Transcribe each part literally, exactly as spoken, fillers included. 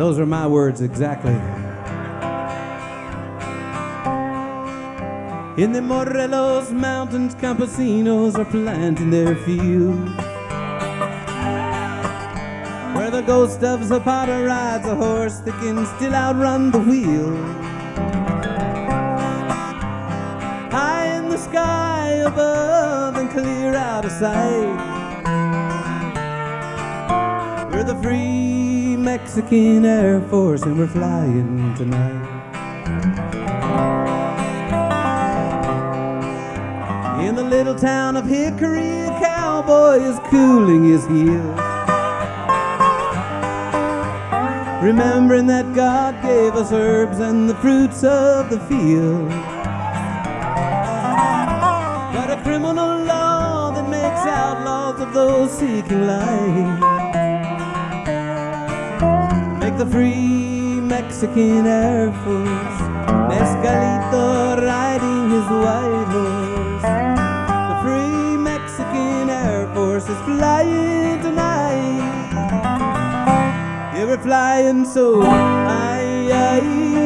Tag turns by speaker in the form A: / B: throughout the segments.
A: Those are my words exactly. In the Morelos Mountains, campesinos are planting their fields, where the ghost of Zapata rides a horse that can still outrun the wheel. High in the sky above and clear out of sight, we're the Free Mexican Air Force and we're flying tonight. In the little town of Hickory, a cowboy is cooling his heels, remembering that God gave us herbs and the fruits of the field. But a criminal law that makes outlaws of those seeking life make the Free Mexican Air Force, Mescalito riding his white horse. The Free Mexican Air Force is flying tonight. Yeah, we're flying so high, high,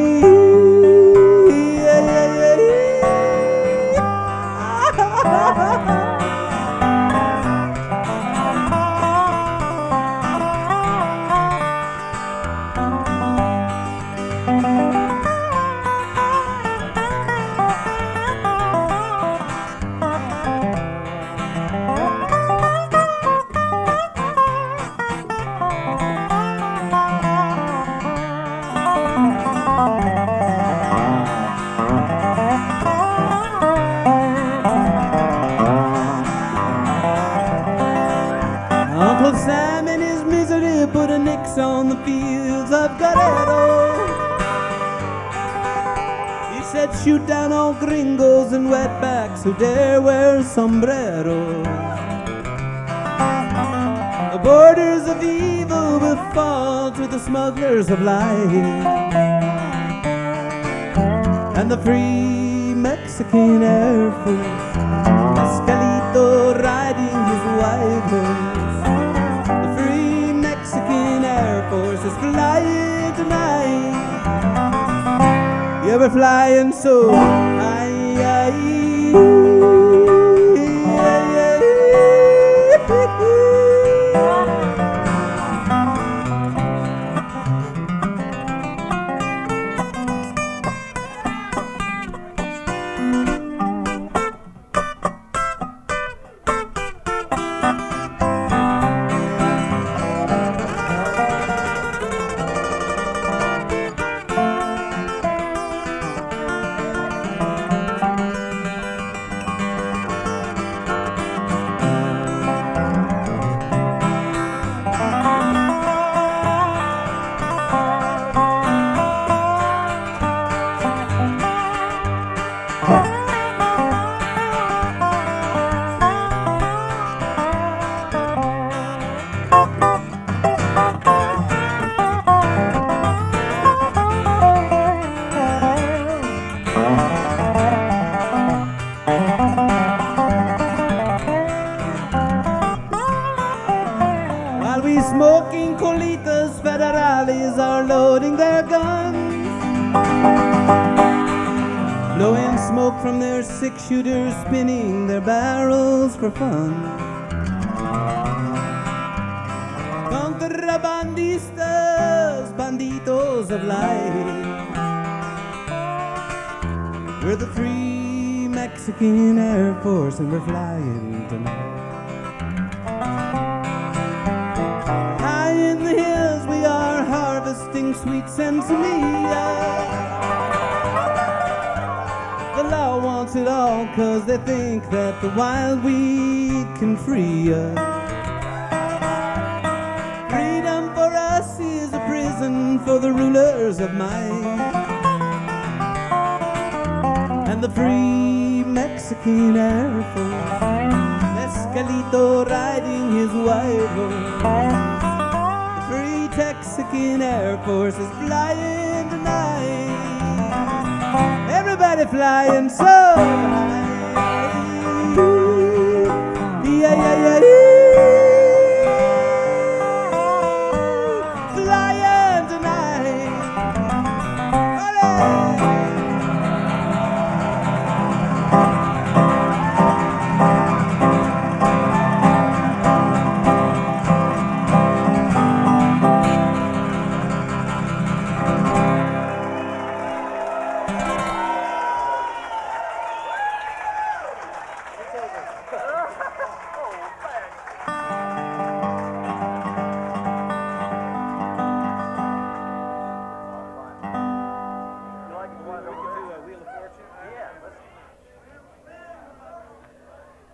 A: Uncle Sam in his misery put a nix on the fields of Guerrero. He said, shoot down all gringos and wetbacks who dare wear sombreros. The borders of evil will fall to the smugglers of light, and the Free Mexican Air Force, Mescalito riding his white horse. The Free Mexican Air Force is flying tonight. Yeah, we're flying so high, high, while we smoking colitas, federales are loading their guns, blowing smoke from their six-shooters, spinning their barrels for fun. Contrabandistas, banditos of light, we're the Free Mexican Air Force and we're flying tonight. High in the hills we are harvesting sweet sensimilla. The law wants it all cause they think that the wild weed can free us. Freedom for us is a prison for the rulers of might, and the Free Mexican Air Force, Mescalito riding his white horse. The Free Texican Air Force is flying tonight. Everybody flying so high.